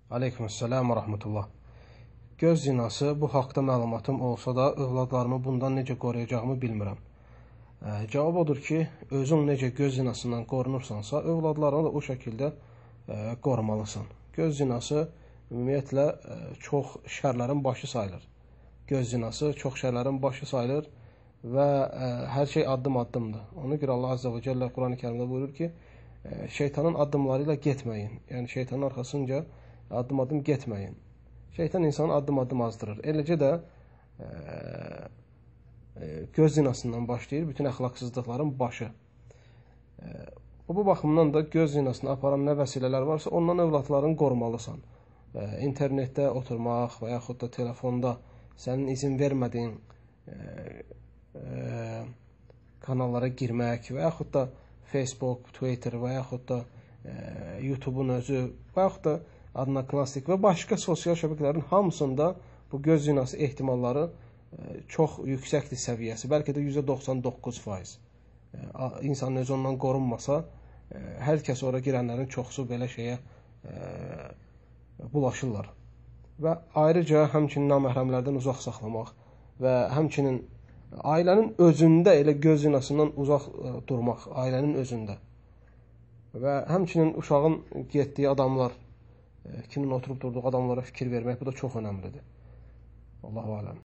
Aleykümselam və rahmetullah. Göz zinası bu haqda məlumatım olsa da övladlarımı bundan necə qoruyacağımı bilmirəm. Cavab odur ki, özün necə göz zinasından qorunursansa, övladlarını da o şəkildə qorumalısan. Göz zinası ümumiyyətlə çox şərlərin başı sayılır. Göz zinası çox şərlərin başı sayılır və hər şey addım-addımdır. Ona görə Allah Azze ve Celle Quran-ı Kerimdə buyurur ki, şeytanın addımlarıyla getməyin. Yəni şeytanın arxasınca addım-addım getməyin. Şeytan insanı addım-addım azdırır. Eləcə də göz zinasından başlayır bütün əxlaqsızlıqların başı. Bu baxımdan da göz zinasını aparan nə vəsilələr varsa, ondan övladlarını qorumalısan. İnternetdə oturmaq və yaxud da telefonda sənin izin vermədiyin kanallara girmək və yaxud da Facebook, Twitter və yaxud da YouTube-un özü və yaxud da Adnaklastik və başqa sosial şəbəkələrin hamısında bu göz zinası ehtimalları çox yüksəkdir səviyyəsi. Bəlkə də %99%. İnsanın özü ondan qorunmasa, hər kəs ora girənlərin çoxsu belə şeyə bulaşırlar. Və ayrıca həmçinin naməhrəmlərdən uzaq saxlamaq və həmçinin ailənin özündə elə göz zinasından uzaq durmaq, ailənin özündə. Və həmçinin uşağın getdiyi adamlar, kimin oturub durduğu adamlara fikir vermək, bu da çox önəmlidir. Allahu aləm.